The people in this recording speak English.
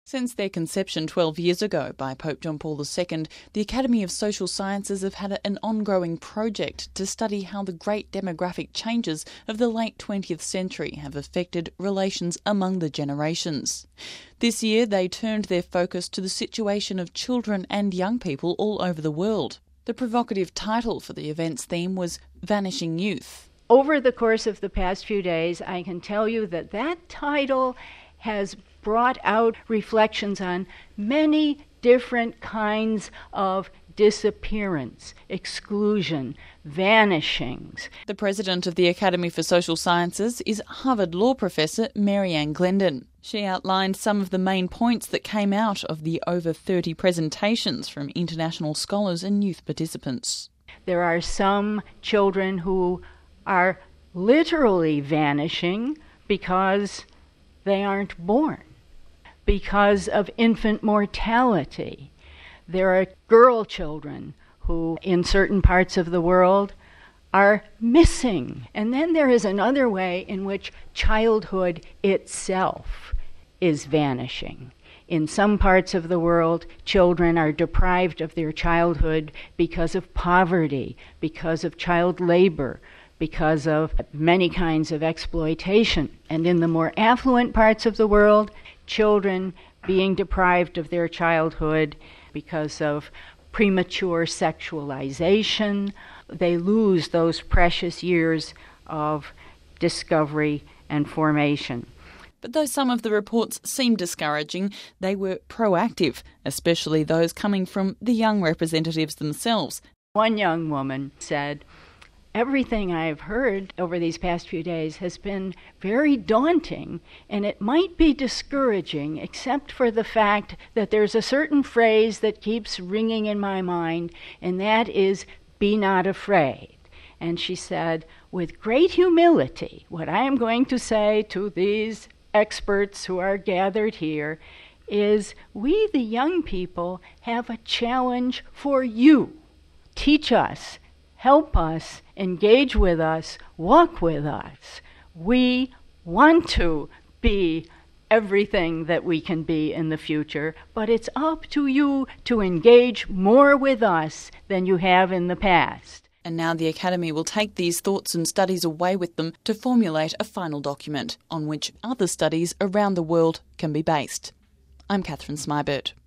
Since their conception 12 years ago by Pope John Paul II, the Academy of Social Sciences have had an ongoing project to study how the great demographic changes of the late 20th century have affected relations among the generations. This year they turned their focus to the situation of children and young people all over the world. The provocative title for the event's theme was Vanishing Youth. Over the course of the past few days, I can tell you that title has brought out reflections on many different kinds of disappearance, exclusion, vanishings. The president of the Academy for Social Sciences is Harvard Law professor Mary Ann Glendon. She outlined some of the main points that came out of the over 30 presentations from international scholars and youth participants. There are some children who are literally vanishing because they aren't born, because of infant mortality. There are girl children who, in certain parts of the world, are missing. And then there is another way in which childhood itself is vanishing. In some parts of the world, children are deprived of their childhood because of poverty, because of child labor, because of many kinds of exploitation. And in the more affluent parts of the world, children being deprived of their childhood because of premature sexualization, they lose those precious years of discovery and formation. But though some of the reports seemed discouraging, they were proactive, especially those coming from the young representatives themselves. One young woman said, "Everything I've heard over these past few days has been very daunting, and it might be discouraging, except for the fact that there's a certain phrase that keeps ringing in my mind, and that is, be not afraid." And she said, with great humility, what I am going to say to these experts who are gathered here is, we, the young people, have a challenge for you. Teach us, help us, engage with us, walk with us. We want to be everything that we can be in the future, but it's up to you to engage more with us than you have in the past. And now the Academy will take these thoughts and studies away with them to formulate a final document on which other studies around the world can be based. I'm Catherine Smybert.